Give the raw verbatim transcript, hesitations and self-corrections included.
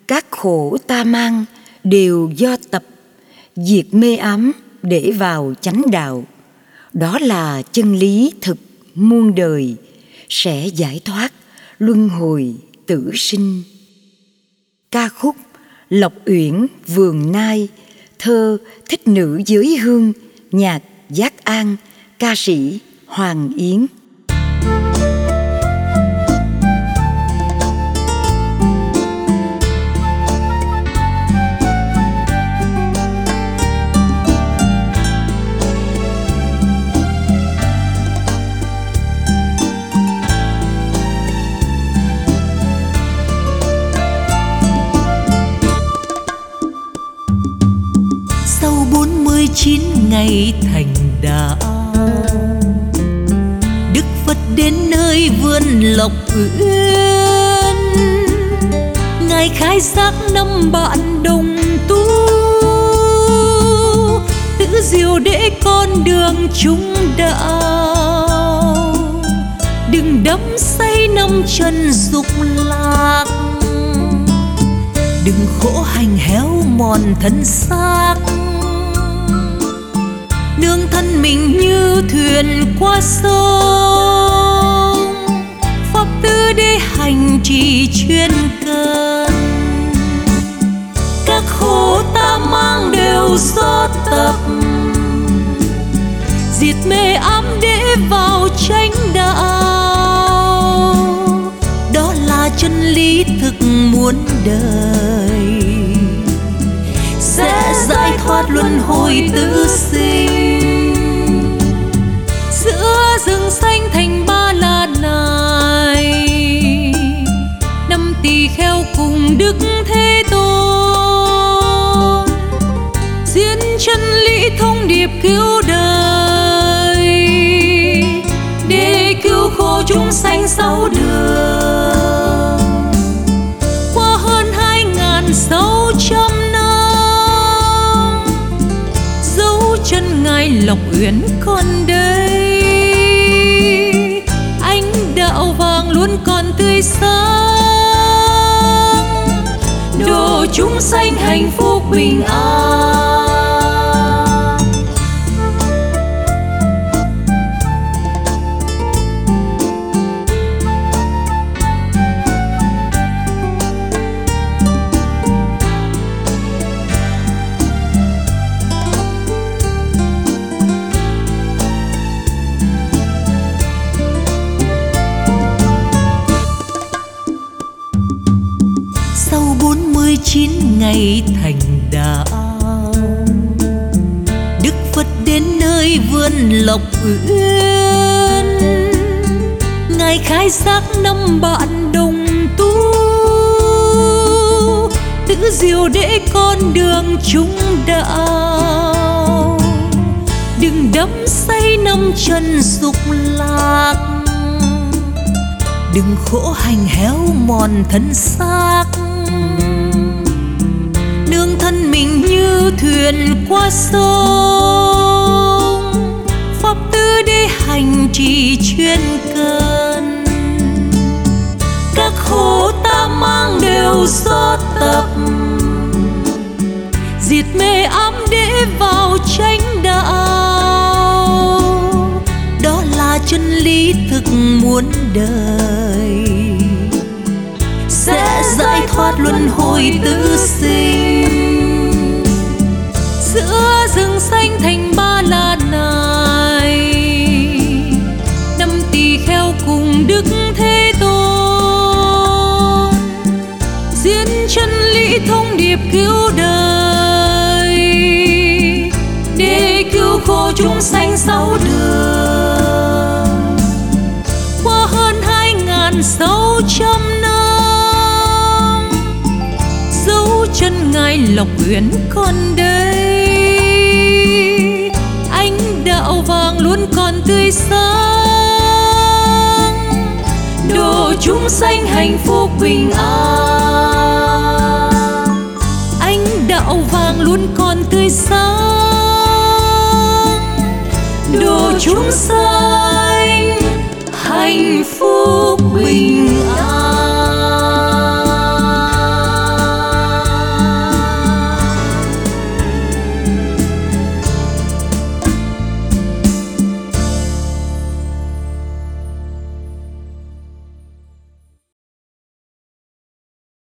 Các khổ ta mang đều do tập, diệt mê ám để vào chánh đạo. Đó là chân lý thực muôn đời, sẽ giải thoát luân hồi tử sinh. Ca khúc Lộc Uyển Vườn Nai, thơ Thích Nữ Giới Hương, nhạc Giác An, ca sĩ Hoàng Yến. Chín ngày thành đạo, Đức Phật đến nơi vườn Lộc Uyển. Ngài khai giác năm bạn đồng tu, tự diệu để con đường chúng đạo. Đừng đắm say năm chân dục lạc, đừng khổ hành héo mòn thân xác. Nương thân mình như thuyền qua sông, pháp tư để hành trì chuyên cần. Các khổ ta mang đều do tập, diệt mê ám để vào chánh đạo. Đó là chân lý thực muôn đời, sẽ giải thoát luân hồi tử sinh. Giữa rừng xanh thành Ba La này, năm tỳ kheo cùng Đức Thế Tôn diễn chân lý thông điệp cứu đời, để cứu khổ chúng sanh sáu đường. Qua hơn hai ngàn sáu trăm chân Ngài Lộc Uyển còn đây, ánh đạo vàng luôn còn tươi sáng, độ chúng sanh hạnh phúc bình an. Chín ngày thành đạo, Đức Phật đến nơi vườn Lộc Uyển. Ngài khai giác năm bạn đồng tu, tự diệu để con đường chúng đạo. Đừng đắm say năm chân dục lạc, đừng khổ hành héo mòn thân xác. Nương thân mình như thuyền qua sông, pháp tư để hành trì chuyên cần. Các khổ ta mang đều do tập, diệt mê ám để vào chánh đạo. Đó là chân lý thực muôn đời, sẽ giải thoát luân hồi tử sinh. Giữa rừng xanh thành Ba La này, năm tỳ kheo cùng Đức Thế Tôn diễn chân lý thông điệp cứu đời, để cứu khổ chúng sanh sáu đường. Qua hơn hai ngàn sáu trăm chân Ngài Lộc Uyển còn đây, ánh đạo vàng luôn còn tươi sáng, độ chúng sanh hạnh phúc bình an. Ánh đạo vàng luôn còn tươi sáng, độ chúng sanh hạnh phúc bình an.